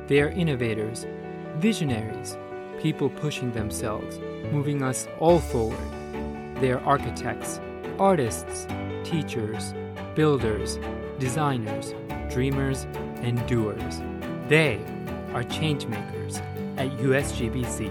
They are innovators, visionaries, people pushing themselves, moving us all forward. They are architects, artists, teachers, builders, designers, dreamers, and doers. They are changemakers at USGBC.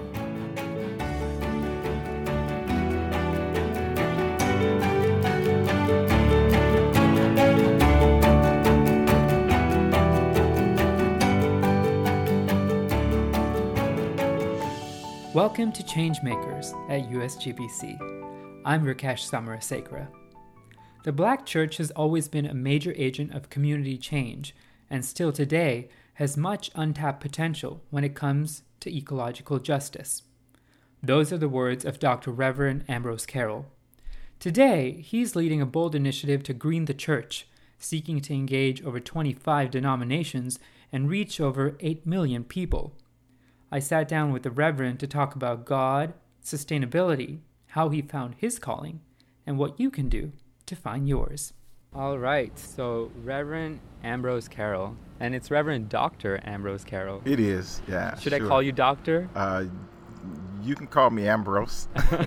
Welcome to Changemakers at USGBC. I'm Rakesh Samarasekera. The Black Church has always been a major agent of community change, and still today has much untapped potential when it comes to ecological justice. Those are the words of Dr. Reverend Ambrose Carroll. Today, he's leading a bold initiative to green the church, seeking to engage over 25 denominations and reach over 8 million people. I sat down with the Reverend to talk about God, sustainability, how he found his calling, and what you can do to find yours. All right, so Reverend Ambrose Carroll, and it's Reverend Dr. Ambrose Carroll. It is, yeah. Should I call you Doctor? You can call me Ambrose.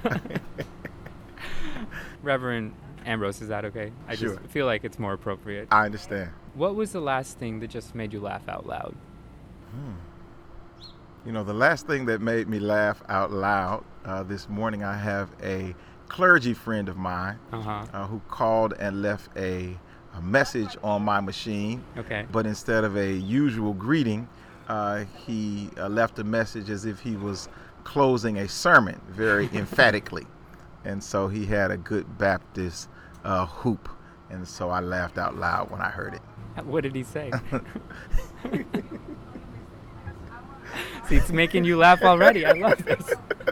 Reverend Ambrose, is that okay? I Sure. just feel like it's more appropriate. I understand. What was the last thing that just made you laugh out loud? You know, the last thing that made me laugh out loud this morning, I have a clergy friend of mine who called and left a message on my machine. Okay. But instead of a usual greeting, he left a message as if he was closing a sermon very emphatically. And so he had a good Baptist whoop. And so I laughed out loud when I heard it. What did he say? See, it's making you laugh already. I love this.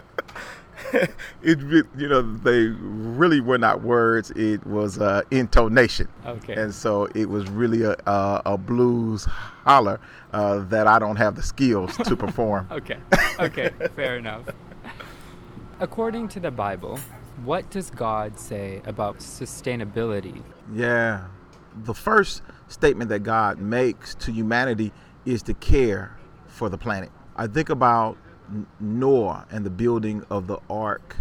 They really were not words. It was intonation. Okay. And so it was really a blues holler that I don't have the skills to perform. Okay, fair enough. According to the Bible, what does God say about sustainability? Yeah. The first statement that God makes to humanity is to care for the planet. I think about Noah and the building of the ark.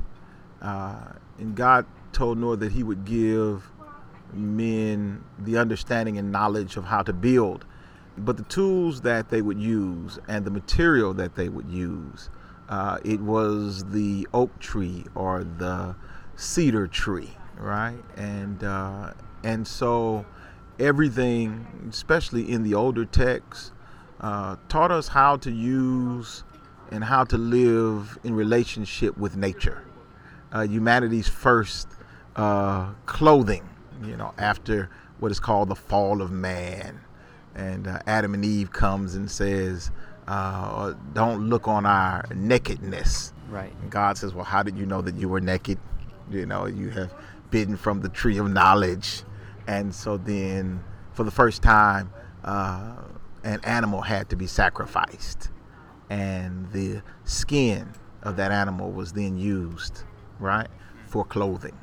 And God told Noah that he would give men the understanding and knowledge of how to build. But the tools that they would use and the material that they would use, it was the oak tree or the cedar tree, right? And so everything, especially in the older texts, taught us how to use and how to live in relationship with nature. Humanity's first clothing, after what is called the fall of man. And Adam and Eve comes and says, don't look on our nakedness. Right. And God says, well, how did you know that you were naked? You have bitten from the tree of knowledge. And so then for the first time, an animal had to be sacrificed, and the skin of that animal was then used, right, for clothing.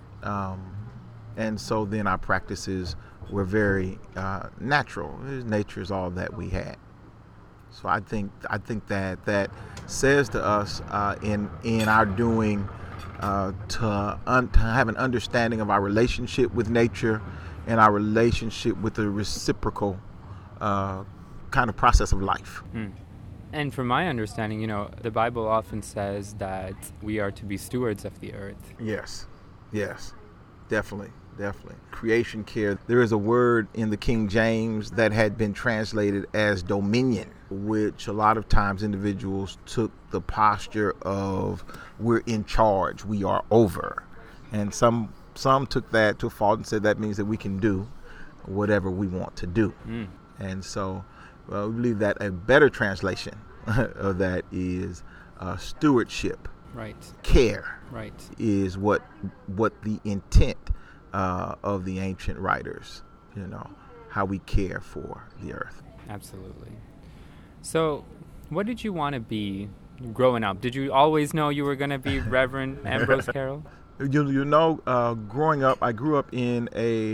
And so then our practices were very natural. Nature is all that we had. So I think that says to us in our doing to have an understanding of our relationship with nature and our relationship with the reciprocal kind of process of life. And from my understanding, the Bible often says that we are to be stewards of the earth. Yes, definitely. Creation care. There is a word in the King James that had been translated as dominion, which a lot of times individuals took the posture of we're in charge, we are over. And some took that to a fault and said that means that we can do whatever we want to do. And so we believe that a better translation of that is stewardship. Right. Care. Right. Is what the intent of the ancient writers, how we care for the earth. Absolutely. So what did you want to be growing up? Did you always know you were going to be Reverend Ambrose Carroll? Growing up, I grew up in a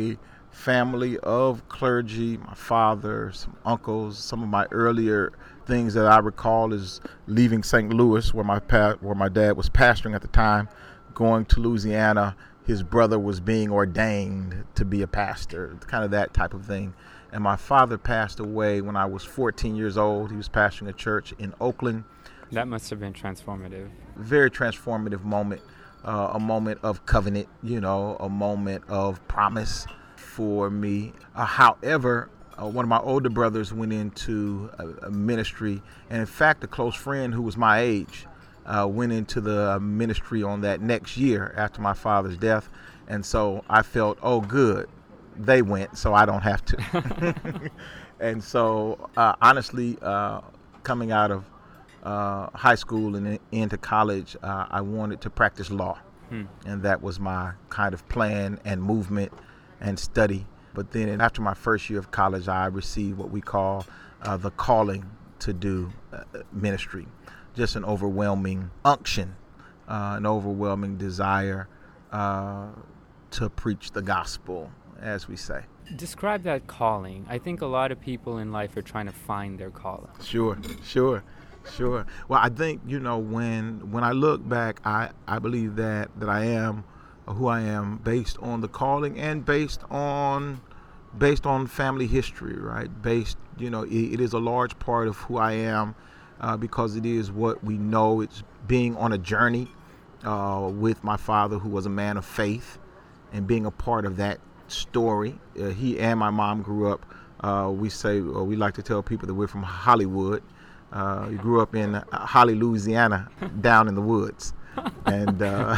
family of clergy, my father, some uncles. Some of my earlier things that I recall is leaving St. Louis, where my dad was pastoring at the time, going to Louisiana. His brother was being ordained to be a pastor, kind of that type of thing. And my father passed away when I was 14 years old. He was pastoring a church in Oakland. That must have been transformative. Very transformative moment, a moment of covenant, a moment of promise for me. However, one of my older brothers went into a ministry, and in fact, a close friend who was my age went into the ministry on that next year after my father's death. And so I felt, oh, good, they went, so I don't have to. And so, honestly, coming out of high school and into college, I wanted to practice law. And that was my kind of plan and movement and study. But then after my first year of college, I received what we call the calling to do ministry. Just an overwhelming unction, an overwhelming desire to preach the gospel, as we say. Describe that calling. I think a lot of people in life are trying to find their calling. Sure. Well, I think, when I look back, I believe that I am who I am based on the calling and based on family history, right? It is a large part of who I am because it is what we know. It's being on a journey with my father, who was a man of faith, and being a part of that story. He and my mom grew up, we like to tell people that we're from Hollywood. We grew up in Holly, Louisiana, down in the woods. And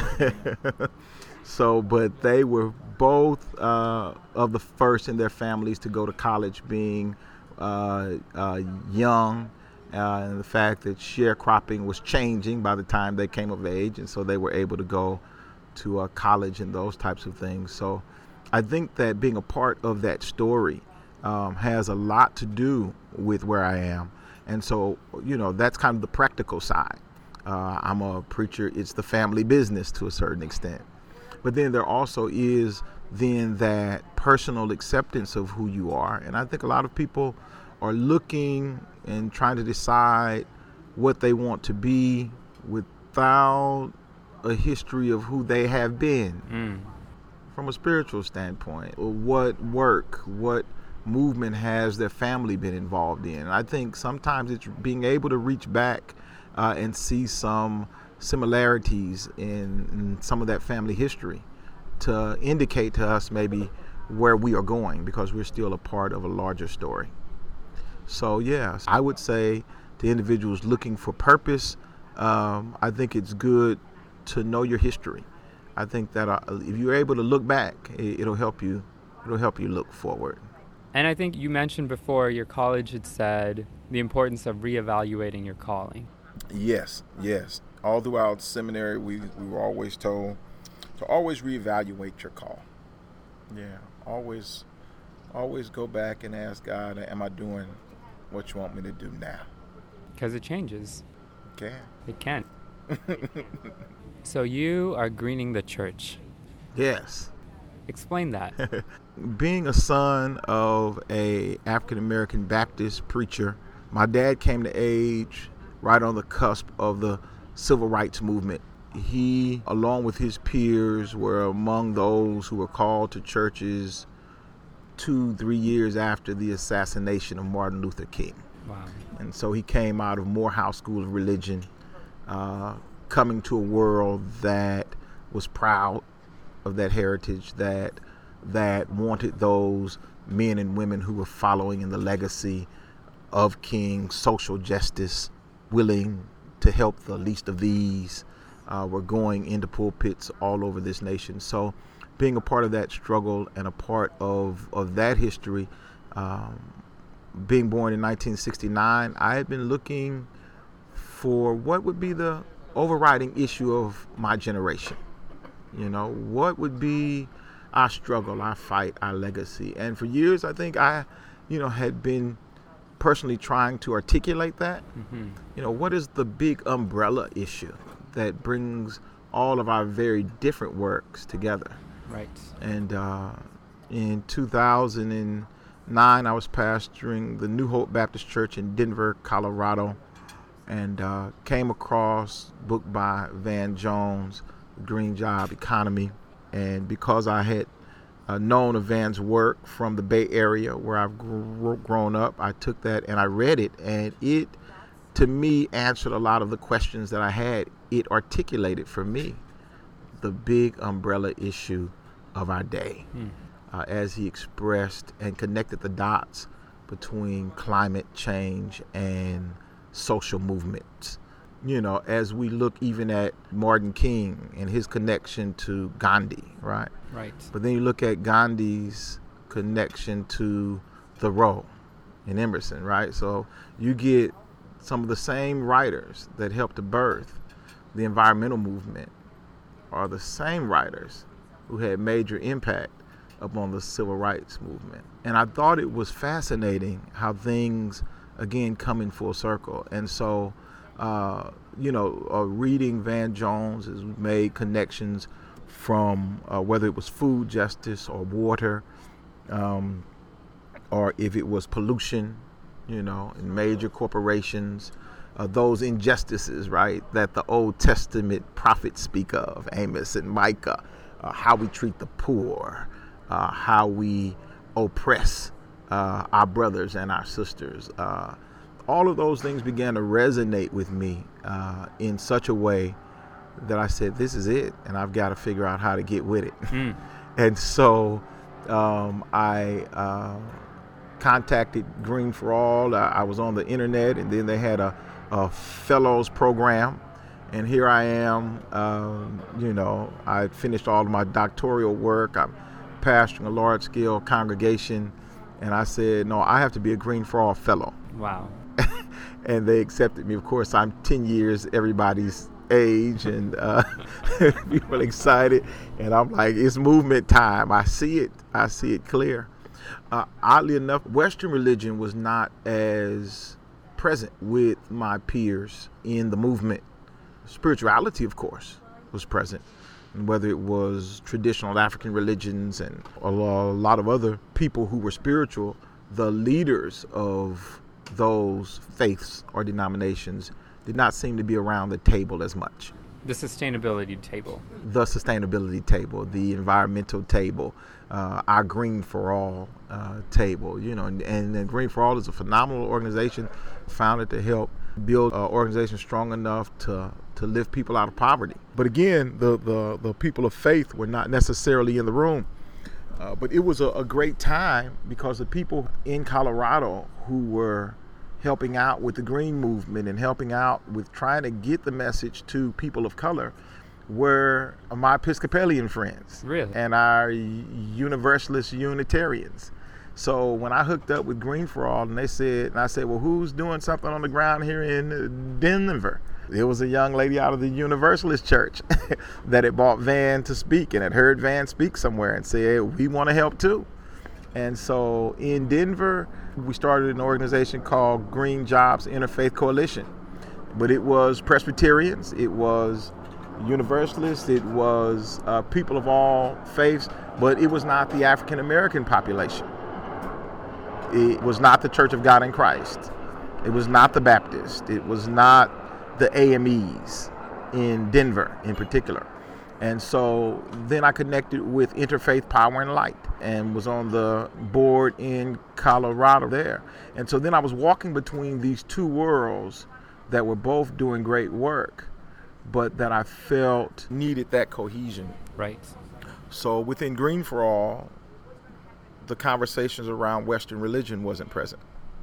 but they were both of the first in their families to go to college, being young, and the fact that sharecropping was changing by the time they came of age, and so they were able to go to college and those types of things. So I think that being a part of that story has a lot to do with where I am. And so, that's kind of the practical side. I'm a preacher. It's the family business to a certain extent. But then there also is then that personal acceptance of who you are. And I think a lot of people are looking and trying to decide what they want to be without a history of who they have been. From a spiritual standpoint. What movement has their family been involved in? And I think sometimes it's being able to reach back and see some similarities in some of that family history to indicate to us maybe where we are going, because we're still a part of a larger story. So yes, I would say to individuals looking for purpose, I think it's good to know your history. I think that if you're able to look back, it'll help you look forward. And I think you mentioned before your college had said the importance of reevaluating your calling. Yes. All throughout seminary, we were always told to always reevaluate your call. Yeah, always go back and ask God, am I doing what you want me to do now? Because it changes. It can. So you are greening the church. Yes. Explain that. Being a son of a African-American Baptist preacher, my dad came to age right on the cusp of the civil rights movement. He, along with his peers, were among those who were called to churches 2-3 years after the assassination of Martin Luther King. Wow. And so he came out of Morehouse School of Religion, coming to a world that was proud of that heritage, that wanted those men and women who were following in the legacy of King, social justice, willing to help the least of these, were going into pulpits all over this nation. So being a part of that struggle and a part of that history, being born in 1969, I had been looking for what would be the overriding issue of my generation. What would be our struggle, our fight, our legacy? And for years, I think I, had been personally trying to articulate that. Mm-hmm. What is the big umbrella issue that brings all of our very different works together? Right. And In 2009, I was pastoring the New Hope Baptist Church in Denver, Colorado, and came across a book by Van Jones, Green Job Economy. And because I had known of Van's work from the Bay Area where I've grown up, I took that and I read it, and it, to me, answered a lot of the questions that I had. It articulated for me the big umbrella issue of our day, as he expressed and connected the dots between climate change and social movements. You know, as we look even at Martin King and his connection to Gandhi, right? Right. But then you look at Gandhi's connection to Thoreau and Emerson, right? So you get some of the same writers that helped to birth the environmental movement are the same writers who had major impact upon the civil rights movement. And I thought it was fascinating how things, again, come in full circle. And so, reading Van Jones has made connections from whether it was food justice or water, or if it was pollution, in major corporations, those injustices, right, that the Old Testament prophets speak of, Amos and Micah, how we treat the poor, how we oppress our brothers and our sisters. All of those things began to resonate with me in such a way that I said, this is it, and I've got to figure out how to get with it. And so I contacted Green for All. I was on the internet, and then they had a fellows program, and here I am. I finished all of my doctoral work. I'm pastoring a large-scale congregation, and I said, no, I have to be a Green for All fellow. Wow. And they accepted me. Of course, I'm 10 years everybody's age, and people excited, and I'm like, it's movement time. I see it clear. Oddly enough, Western religion was not as present with my peers in the movement. Spirituality, of course, was present, and whether it was traditional African religions and a lot of other people who were spiritual, the leaders of those faiths or denominations did not seem to be around the table as much. The sustainability table. The sustainability table, the environmental table, our Green for All table, and Green for All is a phenomenal organization founded to help build an organization strong enough to lift people out of poverty. But again, the people of faith were not necessarily in the room. But it was a great time because the people in Colorado who were helping out with the Green movement and helping out with trying to get the message to people of color were my Episcopalian friends. Really? And our Universalist Unitarians. So when I hooked up with Green for All, and I said, well, who's doing something on the ground here in Denver? There was a young lady out of the Universalist Church that had bought Van to speak and had heard Van speak somewhere and said, we want to help too. And so in Denver, we started an organization called Green Jobs Interfaith Coalition. But it was Presbyterians, it was Universalists, it was people of all faiths, but it was not the African American population. It was not the Church of God in Christ. It was not the Baptist. It was not the AMEs in Denver in particular. And so then I connected with Interfaith Power and Light and was on the board in Colorado there. And so then I was walking between these two worlds that were both doing great work, but that I felt needed that cohesion. Right. So within Green for All, the conversations around Western religion wasn't present.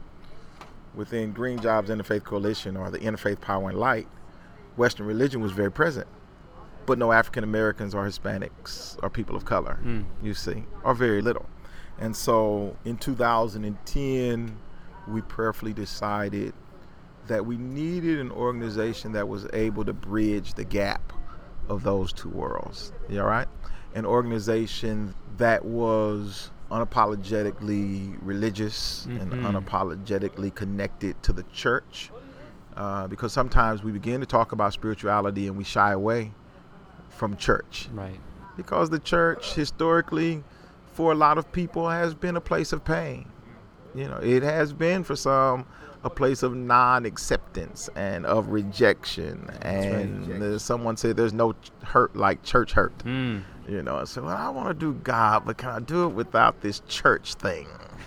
Within Green Jobs Interfaith Coalition or the Interfaith Power and Light, Western religion was very present. But no African Americans or Hispanics or people of color, you see, or very little. And so in 2010, we prayerfully decided that we needed an organization that was able to bridge the gap of those two worlds. You all right? An organization that was unapologetically religious and unapologetically connected to the church. Because sometimes we begin to talk about spirituality and we shy away from church. Right. Because the church historically for a lot of people has been a place of pain. It has been for some a place of non-acceptance and of rejection. And right. Someone said there's no hurt like church hurt. And so, well, I want to do God, but can I do it without this church thing?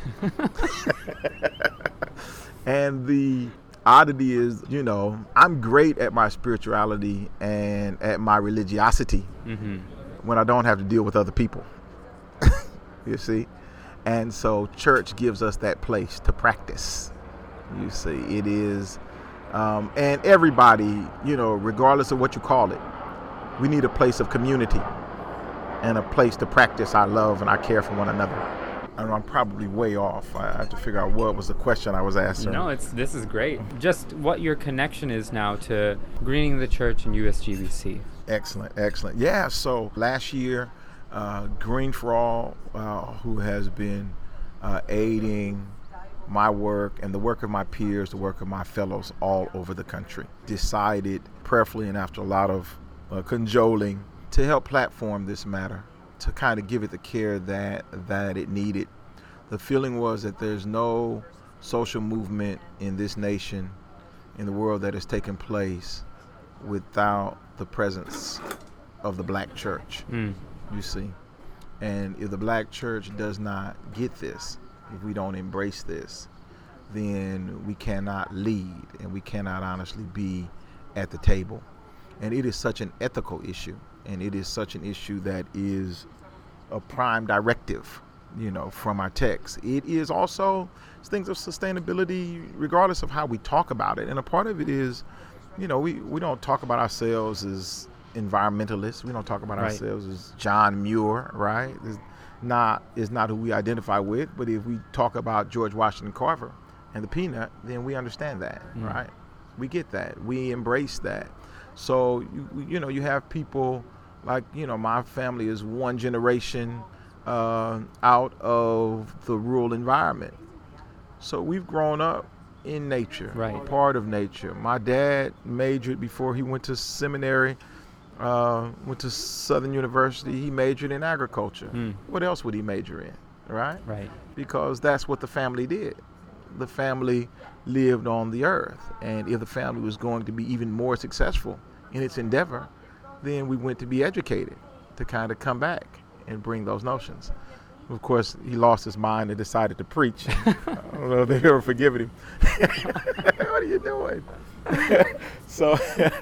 And the oddity is, I'm great at my spirituality and at my religiosity when I don't have to deal with other people. You see? And so church gives us that place to practice. You see, it is, and everybody, regardless of what you call it, we need a place of community and a place to practice our love and our care for one another. And I'm probably way off. I have to figure out what was the question I was answering. No, this is great. Just what your connection is now to Greening the Church and USGBC. Excellent. Yeah, so last year, Green for All, who has been aiding my work and the work of my peers, the work of my fellows all over the country, decided prayerfully and after a lot of cajoling to help platform this matter, to kind of give it the care that it needed. The feeling was that there's no social movement in this nation, in the world, that has taken place without the presence of the black church, you see. And if the black church does not get this, if we don't embrace this, then we cannot lead and we cannot honestly be at the table. And it is such an ethical issue, and it is such an issue that is a prime directive, from our text. It is also things of sustainability, regardless of how we talk about it. And a part of it is, we don't talk about ourselves as environmentalists. We don't talk about ourselves as John Muir, right? Is not who we identify with. But if we talk about George Washington Carver and the peanut, then we understand that, right? We get that. We embrace that. So you have people like, my family is one generation out of the rural environment. So we've grown up in nature, right. Part of nature. My dad majored before he went to seminary. Went to Southern University. He majored in agriculture. What else would he major in, right? Right. Because that's what the family did. The family lived on the earth. And if the family was going to be even more successful in its endeavor, then we went to be educated to kind of come back and bring those notions. Of course, he lost his mind and decided to preach. I don't know if they've ever forgiven him. What are you doing? So,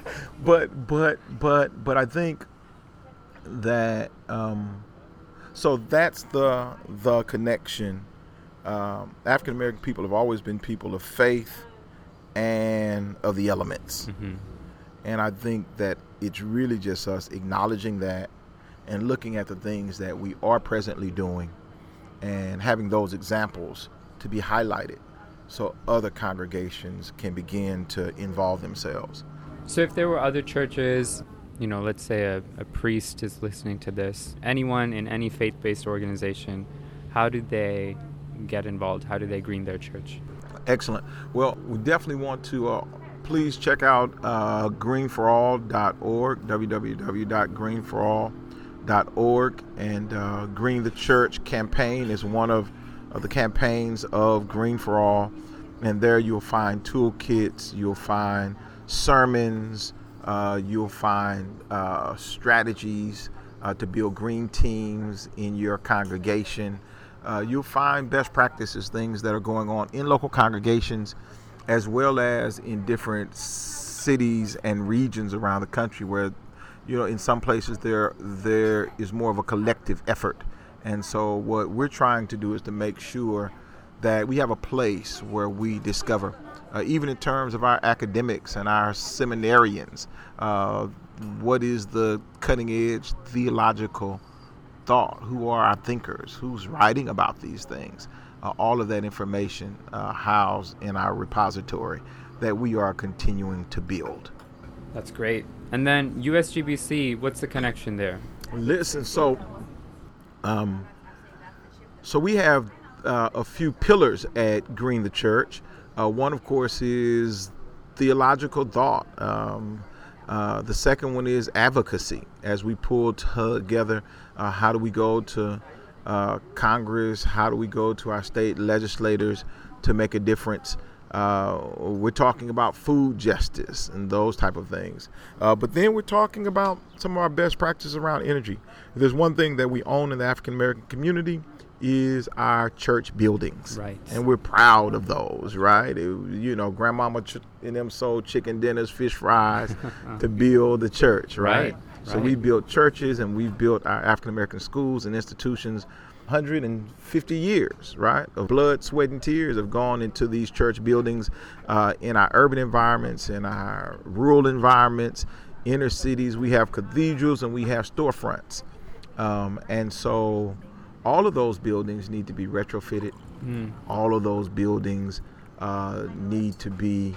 but I think that so that's the connection. African American people have always been people of faith and of the elements, and I think that it's really just us acknowledging that and looking at the things that we are presently doing and having those examples to be highlighted so other congregations can begin to involve themselves. So if there were other churches, let's say a priest is listening to this, anyone in any faith-based organization, how do they get involved? How do they green their church? Excellent. Well, we definitely want to please check out greenforall.org, www.greenforall.org, and Green the Church campaign is one of the campaigns of Green for All, and there you'll find toolkits, you'll find sermons, you'll find strategies to build green teams in your congregation. You'll find best practices, things that are going on in local congregations, as well as in different cities and regions around the country where, in some places there is more of a collective effort. And so what we're trying to do is to make sure that we have a place where we discover, even in terms of our academics and our seminarians, what is the cutting edge theological thought? Who are our thinkers? Who's writing about these things? All of that information housed in our repository that we are continuing to build. That's great. And then USGBC, what's the connection there? Listen, so we have a few pillars at Green the Church. One, of course, is theological thought. The second one is advocacy. As we pull together, how do we go to Congress? How do we go to our state legislators to make a difference? We're talking about food justice and those type of things. But then we're talking about some of our best practices around energy. If there's one thing that we own in the African American community is our church buildings. Right. And we're proud of those, right? Grandmama and them sold chicken dinners, fish fries to build the church, right? So we built churches and we've built our African American schools and institutions. 150 years, right, of blood, sweat, and tears have gone into these church buildings in our urban environments, in our rural environments, inner cities. We have cathedrals and we have storefronts. And so all of those buildings need to be retrofitted. All of those buildings need to be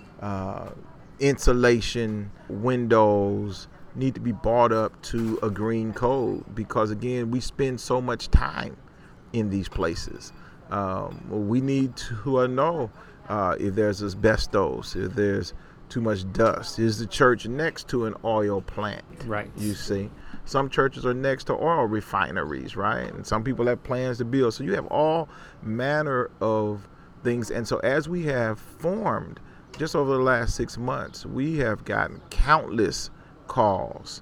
insulation, windows, need to be brought up to a green code, because again, we spend so much time in these places. We need to know if there's asbestos, if there's too much dust. Is the church next to an oil plant? Right. You see, some churches are next to oil refineries, right? And some people have plans to build. So you have all manner of things. And so as we have formed just over the last 6 months, we have gotten countless calls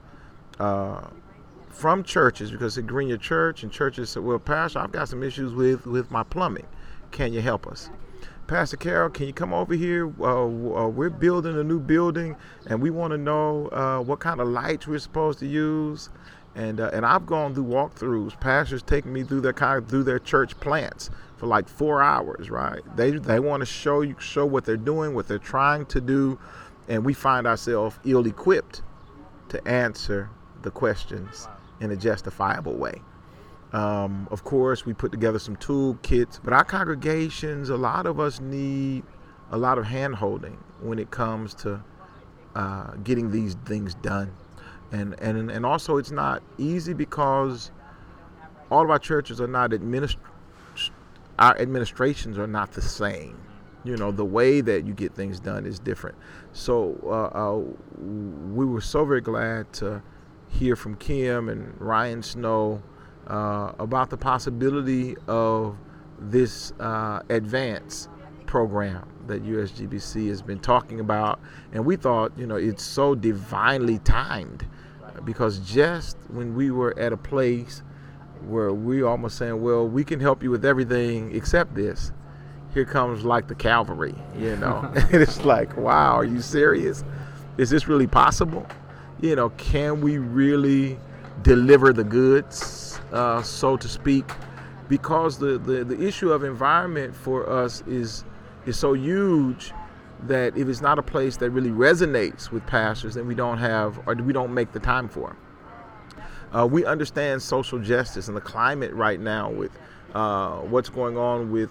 from churches, because they bring your church, and churches said, well, Pastor, I've got some issues with my plumbing. Can you help us? Pastor Carol, can you come over here? We're building a new building, and we want to know what kind of lights we're supposed to use. And I've gone through walkthroughs, pastors taking me through their church plants for like 4 hours, right? They want to show what they're doing, what they're trying to do, and we find ourselves ill-equipped to answer the questions in a justifiable way. Of course, we put together some toolkits, but our congregations, a lot of us need a lot of hand-holding when it comes to getting these things done. And also it's not easy, because all of our churches are not our administrations are not the same. The way that you get things done is different. So we were so very glad to hear from Kim and Ryan Snow about the possibility of this advance program that USGBC has been talking about. And we thought, it's so divinely timed, because just when we were at a place where we almost saying, well, we can help you with everything except this, here comes like the cavalry, and it's like, wow, are you serious? Is this really possible? Can we really deliver the goods, so to speak? Because the issue of environment for us is so huge that if it's not a place that really resonates with pastors, then we don't make the time for it. We understand social justice and the climate right now with what's going on with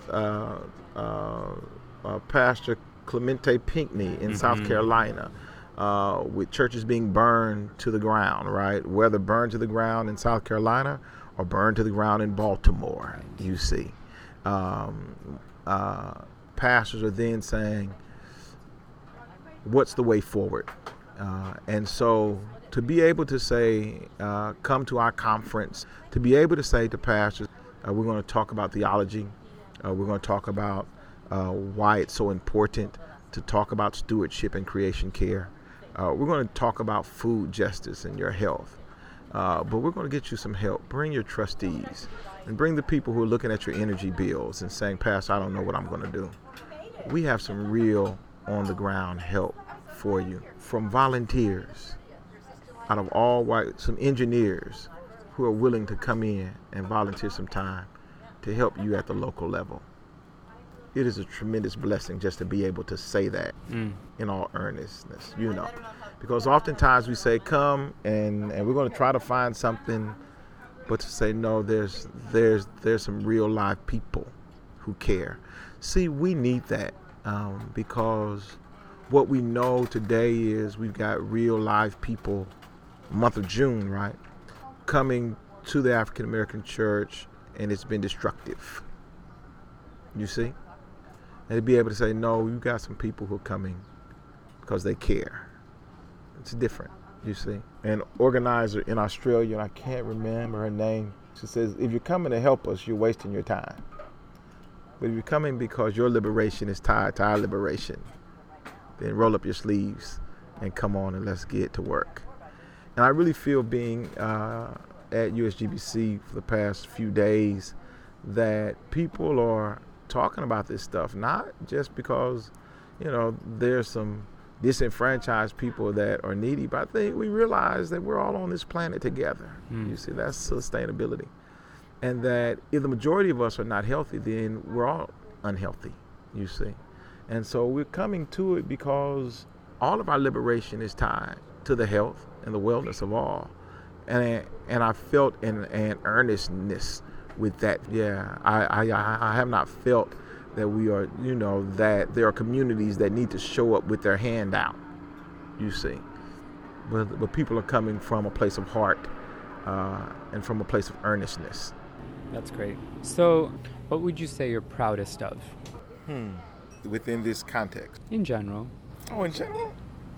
Pastor Clemente Pinckney in South Carolina, with churches being burned to the ground, right? Whether burned to the ground in South Carolina or burned to the ground in Baltimore, you see. Pastors are then saying, what's the way forward? And so to be able to say, come to our conference, to be able to say to pastors, we're going to talk about theology. We're going to talk about why it's so important to talk about stewardship and creation care. We're going to talk about food justice and your health. But we're going to get you some help. Bring your trustees and bring the people who are looking at your energy bills and saying, Pastor, I don't know what I'm going to do. We have some real on-the-ground help for you, from volunteers out of all white, some engineers who are willing to come in and volunteer some time to help you at the local level. It is a tremendous blessing just to be able to say that in all earnestness, because oftentimes we say, come and we're going to try to find something, but to say, no, there's some real live people who care. See, we need that because what we know today is we've got real live people, month of June, right, coming to the African American church, and it's been destructive. You see? And to be able to say, no, you got some people who are coming because they care. It's different, you see. An organizer in Australia, and I can't remember her name, She says, if you're coming to help us, you're wasting your time. But if you're coming because your liberation is tied to our liberation, then roll up your sleeves and come on and let's get to work. And I really feel being at USGBC for the past few days that people are talking about this stuff, not just because, there's some disenfranchised people that are needy, but I think we realize that we're all on this planet together. You see, that's sustainability. And that if the majority of us are not healthy, then we're all unhealthy, you see. And so we're coming to it because all of our liberation is tied to the health and the wellness of all. And I felt an earnestness with that. Yeah, I have not felt that we are, that there are communities that need to show up with their hand out, you see. But people are coming from a place of heart and from a place of earnestness. That's great. So what would you say you're proudest of? Within this context? In general. Oh, in general?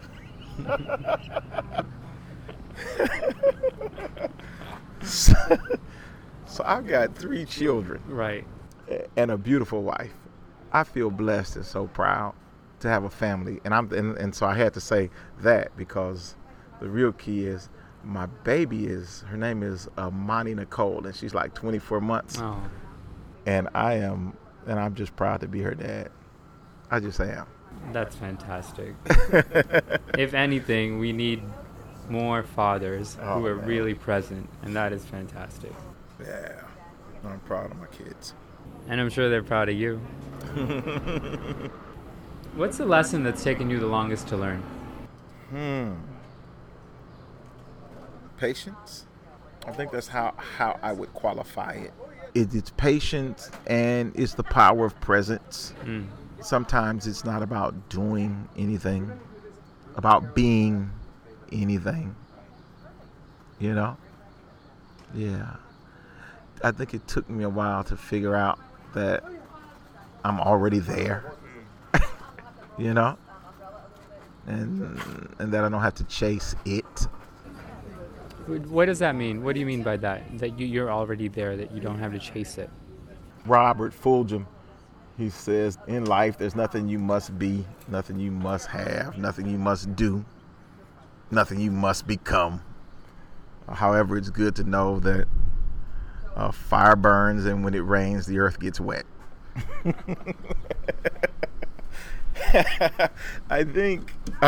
So I've got 3 children. Right. And a beautiful wife. I feel blessed and so proud to have a family. And so I had to say that because the real key is my baby her name is Monty Nicole, and she's like 24 months. Oh. And I'm just proud to be her dad. I just am. That's fantastic. If anything, we need more fathers who are really present, and that is fantastic. Yeah, I'm proud of my kids. And I'm sure they're proud of you. What's the lesson that's taken you the longest to learn? Patience. I think that's how I would qualify it. It's patience, and it's the power of presence. Sometimes it's not about doing anything, about being anything. Yeah. I think it took me a while to figure out that I'm already there, and that I don't have to chase it. What does that mean? What do you mean by that? That you're already there, that you don't have to chase it? Robert Fulghum, he says, in life, there's nothing you must be, nothing you must have, nothing you must do, nothing you must become. However, it's good to know that fire burns, and when it rains, the earth gets wet. I think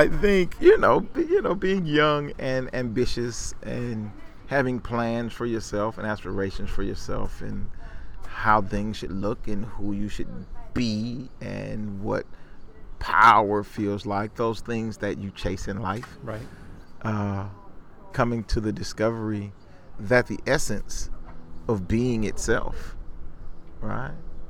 being young and ambitious and having plans for yourself and aspirations for yourself and how things should look and who you should be and what power feels like, those things that you chase in life. Right. Coming to the discovery that the essence of being itself, right?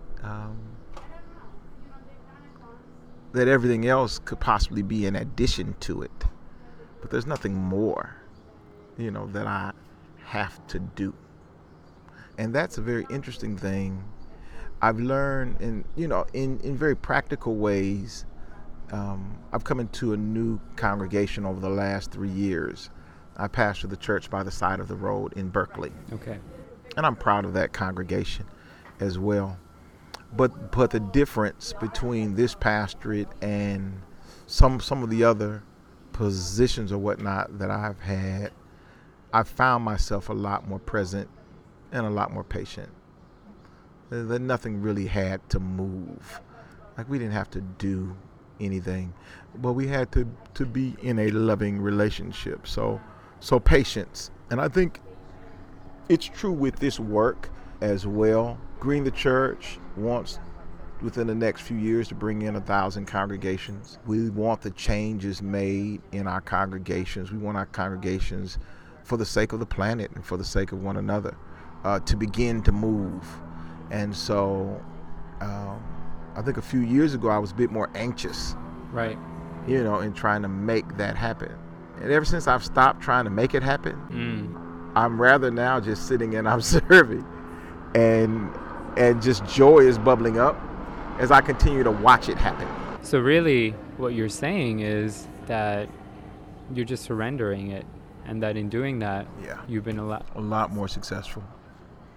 That everything else could possibly be an addition to it, but there's nothing more, that I have to do. And that's a very interesting thing. I've learned in very practical ways. I've come into a new congregation over the last 3 years. I pastor the church by the side of the road in Berkeley. Okay. And I'm proud of that congregation as well. But the difference between this pastorate and some of the other positions or whatnot that I've had, I found myself a lot more present and a lot more patient. That nothing really had to move. Like we didn't have to do anything, but we had to be in a loving relationship. So patience. And I think it's true with this work as well. Green the Church wants within the next few years to bring in 1,000 congregations. We want the changes made in our congregations. We want our congregations, for the sake of the planet and for the sake of one another, to begin to move. And so I think a few years ago I was a bit more anxious, right, in trying to make that happen. And ever since I've stopped trying to make it happen, I'm rather now just sitting and observing, and just joy is bubbling up as I continue to watch it happen. So really what you're saying is that you're just surrendering it, and that in doing that, you've been a lot more successful.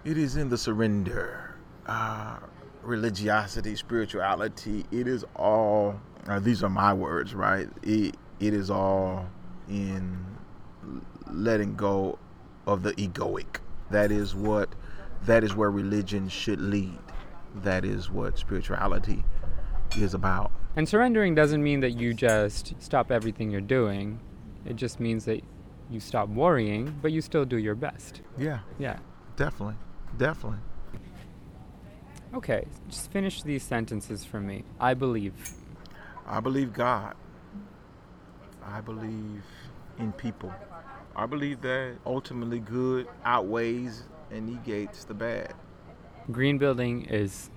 It is in the surrender, religiosity, spirituality. It is all, these are my words, right? It is all in letting go of the egoic. That is where religion should lead. That is what spirituality is about. And surrendering doesn't mean that you just stop everything you're doing. It just means that you stop worrying, but you still do your best. Yeah. Yeah. Definitely. Okay, just finish these sentences for me. I believe. I believe God. I believe in people. I believe that ultimately good outweighs and negates the bad. Green building is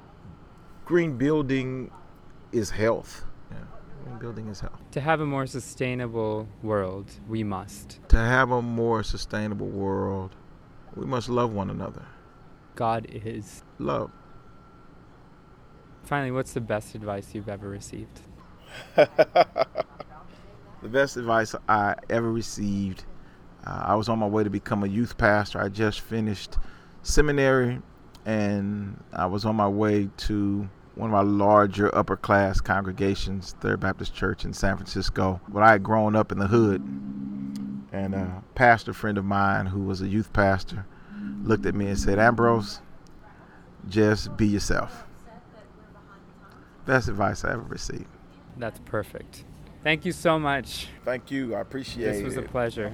health. Yeah. Green building is health. To have a more sustainable world, we must. To have a more sustainable world, we must love one another. God is love. Finally, what's the best advice you've ever received? The best advice I ever received, I was on my way to become a youth pastor. I just finished seminary, and I was on my way to one of our larger upper class congregations, Third Baptist Church in San Francisco. But I had grown up in the hood, and a pastor friend of mine who was a youth pastor looked at me and said, "Ambrose, just be yourself." Best advice I ever received. That's perfect. Thank you so much. Thank you. I appreciate it. This was a pleasure.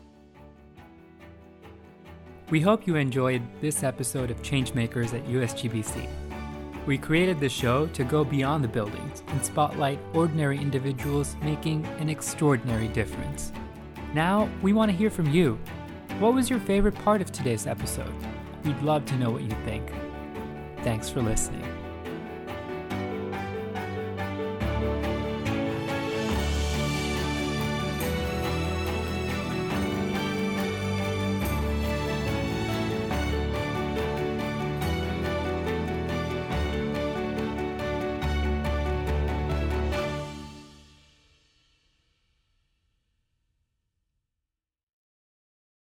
We hope you enjoyed this episode of Changemakers at USGBC. We created this show to go beyond the buildings and spotlight ordinary individuals making an extraordinary difference. Now, we want to hear from you. What was your favorite part of today's episode? We'd love to know what you think. Thanks for listening.